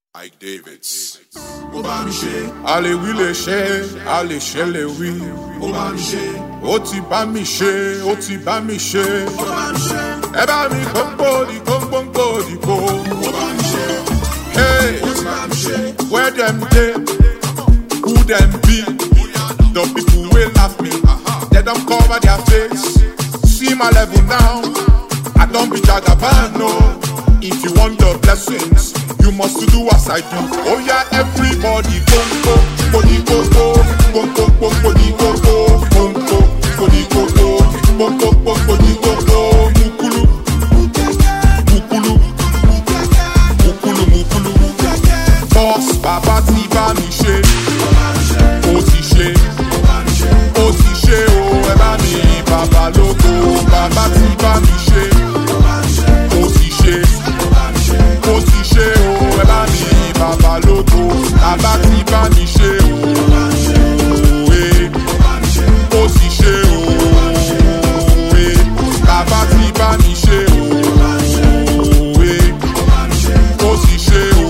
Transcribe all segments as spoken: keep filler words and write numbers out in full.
Ike Davids. Ó bá mi ṣe, a lè wí lè ṣe, a lè ṣe lè wí. ó bá mi ṣe, Ó ti bá mi ṣe, ó ti bá mi ṣe. ó bá mi ṣe, Ẹ bá mi gbóngbó di gbóngbóngbó di gbó. ó bá mi ṣe, Hey, ó ti bá mi ṣe. where them dey? Who them be? The people will laugh me. They don't cover their face. See my level now. I don't be Jagaban, no. If you want the blessings, you must do as I do. Oh yeah, everybody go go go di go go go go go go di go go go go go di go go go go go go di go go. Mukulu, mukulu, mukulu, mukulu. Boss, baba ti bá mi ṣe, ó ti ṣe, ó ti ṣe o. Ẹ bá mi bàbá lógo, bàbá ti bá mi ṣe, ó ti ṣe, ó ti ṣe o. Ẹ bá mi bàbá lógo, bàbá ti bá mi ṣe o. Eh, ó ti ṣe o. Eh, bàbá ti bá mi ṣe o. Eh, ó ti ṣe o.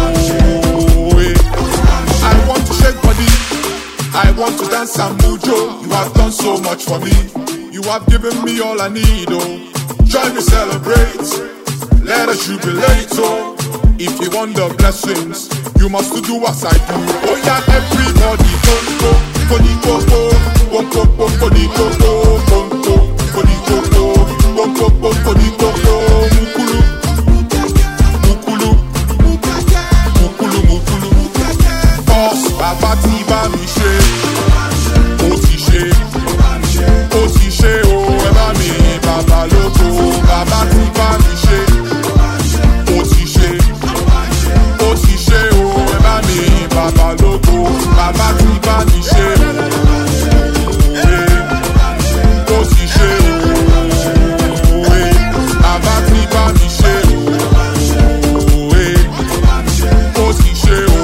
Eh, I want to shake body, I want to dance and mujo. You have done so much for me. You have given me all I need, oh. Join me, celebrate. Let us jubilate, oh. If you want the blessings, you must do as I do. Oh yeah, everybody, go go go di go go go go go go di go go go go go di go go go go go go di go go. Mukulu, mukulu, mukulu, mukulu. Boss, baba ti bá mi ṣe, ó ti ṣe, ó ti ṣe o. Ẹ bá mi bàbá lógo, bàbá ti bá mi ṣe, ó ti ṣe, ó ti ṣe o. Ẹ bá mi bàbá lógo, bàbá ti bá mi ṣe, eh, ó ti ṣe o. Eh, bàbá ti bá mi ṣe, eh, ó ti ṣe o.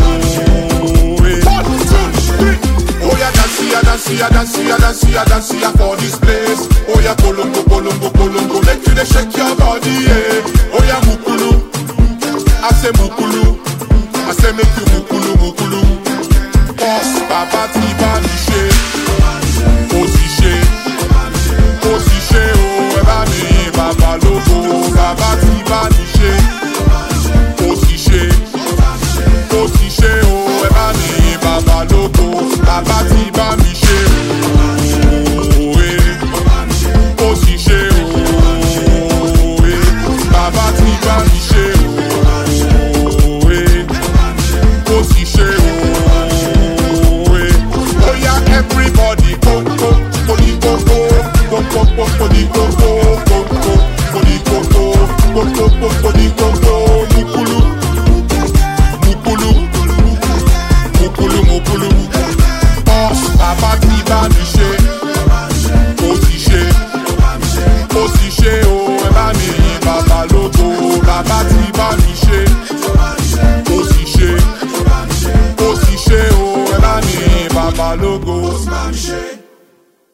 One, two, three. Oh yeah, dance ya, dance ya, dance ya, dance ya, dance ya for this place. Oh yeah, polongo, polongo, polongo, make you dey shake your body, yeah. Oh yeah, mukulu, I say mukulu, I say make you mukulu, mukulu. Boss, baba ti bá mi ṣe, ó ti ṣe, ó ti ṣe o. Ẹ bá mi bàbá lógo, bàbá ti bá mi ṣe, ó ti ṣe, ó ti ṣe o. Ẹ bá mi bàbá lógo, bàbá ti bá mi ṣe, eh, ó ti ṣe o. Eh, bàbá ti bá mi ṣe, eh, ó ti ṣe o. Eh, oh yeah, everybody go go go di go go go go go go di go go go go go di go go go go go go di go go. Mukulu, mukulu, mukulu, mukulu. Boss, baba ti bá mi ṣe, ó ti ṣe, ó ti ṣe o. Ẹ bá mi bàbá lógo, bàbá ti bá mi ṣe, ó ti ṣe, ó ti ṣe o. Ẹ bá mi bàbá lógo. Ó ti bá mi ṣe.